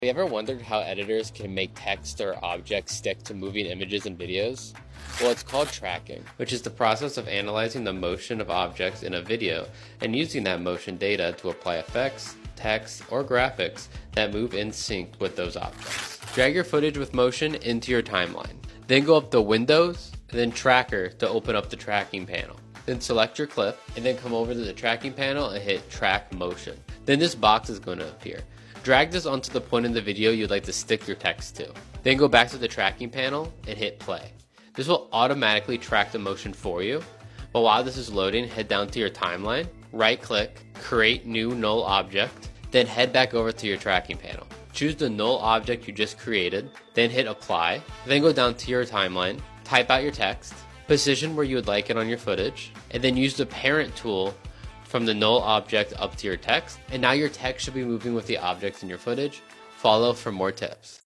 Have you ever wondered how editors can make text or objects stick to moving images and videos? Well, it's called tracking, which is the process of analyzing the motion of objects in a video and using that motion data to apply effects, text, or graphics that move in sync with those objects. Drag your footage with motion into your timeline. Then go up to Windows, and then Tracker to open up the tracking panel. Then select your clip, and then come over to the tracking panel and hit Track Motion. Then this box is going to appear. Drag this onto the point in the video you'd like to stick your text to. Then go back to the tracking panel and hit play. This will automatically track the motion for you. But while this is loading, head down to your timeline, right click, create new null object, then head back over to your tracking panel. Choose the null object you just created, then hit apply, then go down to your timeline, type out your text, position where you would like it on your footage, and then use the parent tool from the null object up to your text, and now your text should be moving with the objects in your footage. Follow for more tips.